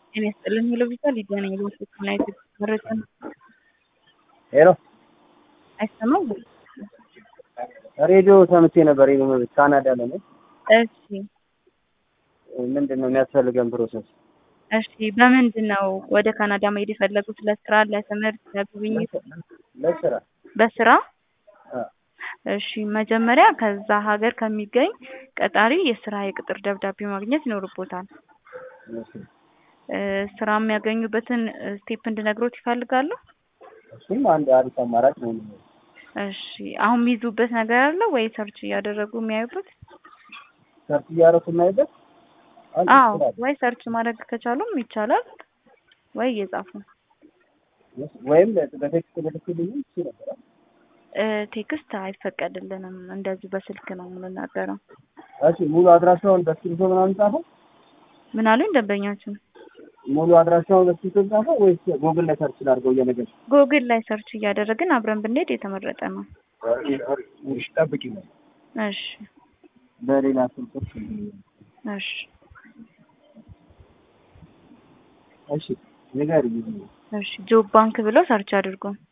ጤና ይስጥልኝ ሆስፒታል ሊዲያ ነኝ። በሆስፒታል ላይ መረጃ ሄሎ አይሰማም? ሬዲዮ ሰምቼ ነበር። ካናዳ ላይ ነኝ። እሺ ምንድነው የሚያስፈልገን ፕሮሰስ? እሺ በምንድነው ወደ ካናዳ መሄድ የፈለጉት? ለስራ፣ ለትምህርት፣ ለጉብኝት? ለስራ። በስራ? አ እሺ መጀመሪያ ከዛ ሀገር ከሚገኝ ቀጣሪ የስራ የቅጥር ደብዳቤ ማግኘት ይኖርቦታል። እሺ ስራ የሚያገኙበትን ስቴፕ እንድነግሮት ይፈልጋሉ? እሱም አንድ አሪፍ አማራጭ ነው። እሺ አሁን የሚይዙበት ነገር አለ ወይ ሰርች እያደረጉ የሚያዩበት? ሰርች እያደረኩ የማይበት አዎ ወይ ሰርች ማድረግ ከቻሉም ይቻላል፣ ወይ እየጻፉ ወይም በቴክስት ልክልኝ ይችላል። ቴክስት አይፈቀድልንም፣ እንደዚህ በስልክ ነው የምንናገረው። እሺ ሙሉ አድራሻውን በስልክ ምናምን ጻፈው? ምን አሉኝ ደንበኛችን? ሙሉ አድራሻውን በስልክ ጻፈው ወይስ ጎግል ላይ ሰርች ላድርገው? እየነገር ጎግል ላይ ሰርች እያደረግን አብረን ብንሄድ የተመረጠ ነው። እሺ ጠብቂኝ። እሺ በሌላ ስልክ እሺ እሺ ንገሪኝ። እሺ ጆብ ባንክ ብለው ሰርች አድርጉ።